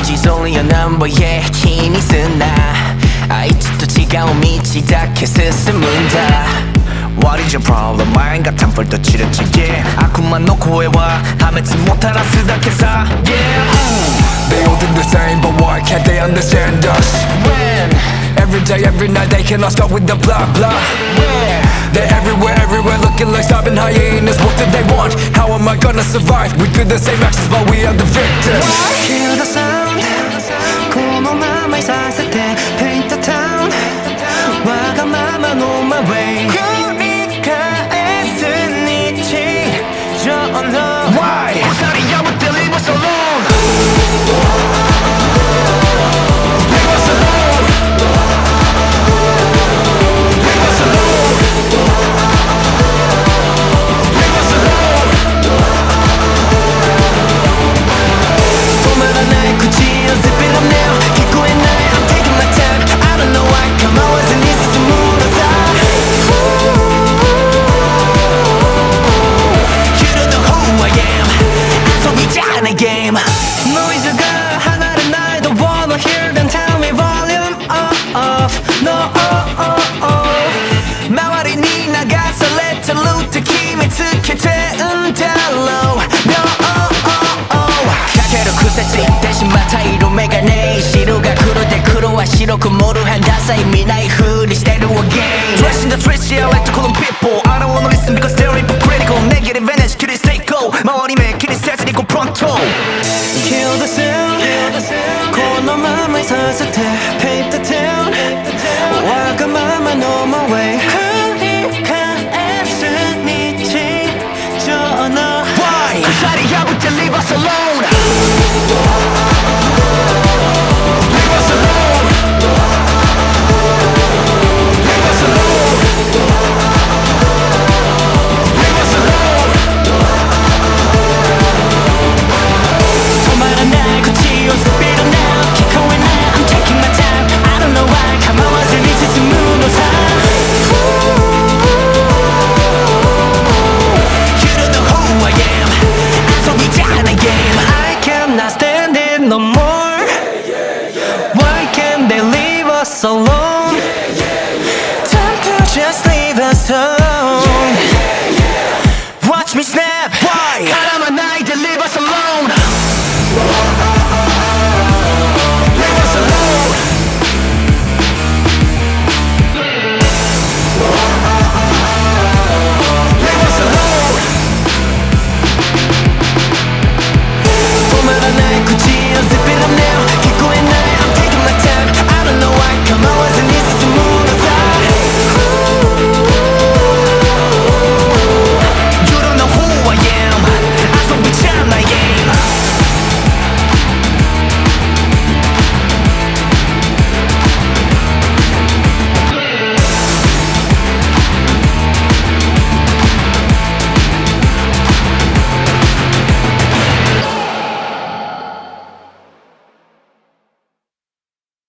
She's only a number yeah 気にすんなあいつと違う道だけ進むんだ What is your problem? I ain't got time for the chit-chat悪魔の声は破滅もたらすだけさ Yeah They all think the same but why can't they understand us? When Every day, every night they cannot stop with the blah blah Yeah They're everywhere, everywhere looking like starving hyenas. What do they want? How am I gonna survive? We do the same actions but we are the victims. Kill the sound このままいさせて Paint the town わがままの my way 繰り返す日常の Why? 鎖破って leave us alone Game. Noise が離れない Don't wanna hear them tell me volume off No周りに流されてるって決めつけてんだろう No かける癖ついてしまった色眼鏡白が黒で黒は白く盛る変ダサい見ない風にしてる again Dressing the streets yeah I like to call them people I don't wanna listen because they're hypocritical Negative energy 切り捨ていこう周り目気にせずにgo pronto Kill the sound このままいさせて Paint the town わがままの my way 繰り返す日常の Why? 鎖破って leave us alone